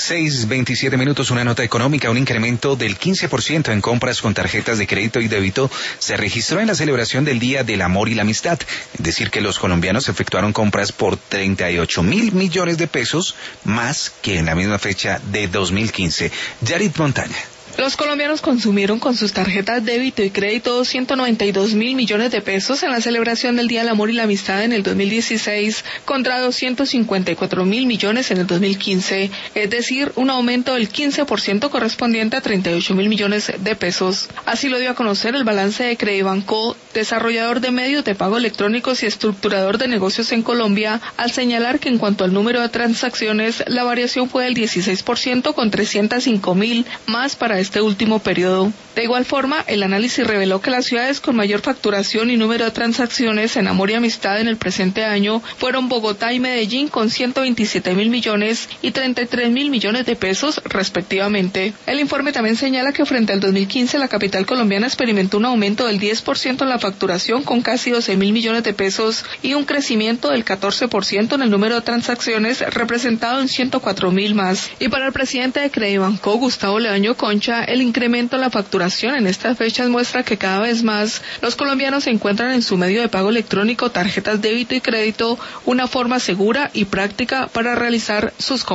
6:27, una nota económica. Un incremento del 15% en compras con tarjetas de crédito y débito se registró en la celebración del Día del Amor y la Amistad. Es decir, que los colombianos efectuaron compras por 38.000 millones de pesos, más que en la misma fecha de 2015. Yarit Montaña. Los colombianos consumieron con sus tarjetas débito y crédito 192.000 millones de pesos en la celebración del Día del Amor y la Amistad en el 2016 contra 254.000 millones en el 2015, es decir, un aumento del 15% correspondiente a 38.000 millones de pesos. Así lo dio a conocer el balance de Credibanco, desarrollador de medios de pago electrónicos y estructurador de negocios en Colombia, al señalar que en cuanto al número de transacciones, la variación fue del 16% con 305.000 más para este último periodo. De igual forma, el análisis reveló que las ciudades con mayor facturación y número de transacciones en amor y amistad en el presente año fueron Bogotá y Medellín con 127.000 millones y 33.000 millones de pesos respectivamente. El informe también señala que frente al 2015 la capital colombiana experimentó un aumento del 10% en la facturación con casi 12.000 millones de pesos y un crecimiento del 14% en el número de transacciones representado en 104.000 más. Y para el presidente de Credibanco, Gustavo Leaño Concha, el incremento en la facturación en estas fechas muestra que cada vez más los colombianos encuentran en su medio de pago electrónico, tarjetas débito y crédito, una forma segura y práctica para realizar sus compras.